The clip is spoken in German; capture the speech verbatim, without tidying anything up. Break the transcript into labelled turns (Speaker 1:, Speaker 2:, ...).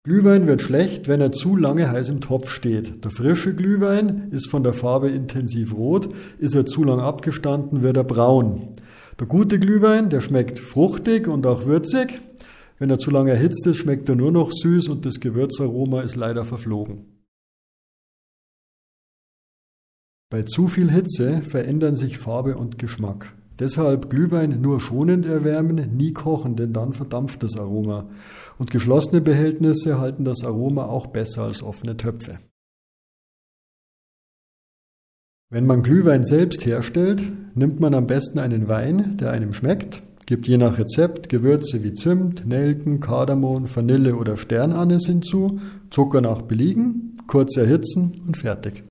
Speaker 1: Glühwein wird schlecht, wenn er zu lange heiß im Topf steht. Der frische Glühwein ist von der Farbe intensiv rot, ist er zu lang abgestanden, wird er braun. Der gute Glühwein, der schmeckt fruchtig und auch würzig. Wenn er zu lange erhitzt ist, schmeckt er nur noch süß und das Gewürzaroma ist leider verflogen. Bei zu viel Hitze verändern sich Farbe und Geschmack. Deshalb Glühwein nur schonend erwärmen, nie kochen, denn dann verdampft das Aroma. Und geschlossene Behältnisse halten das Aroma auch besser als offene Töpfe. Wenn man Glühwein selbst herstellt, nimmt man am besten einen Wein, der einem schmeckt, gibt je nach Rezept Gewürze wie Zimt, Nelken, Kardamom, Vanille oder Sternanis hinzu, Zucker nach Belieben, kurz erhitzen und fertig.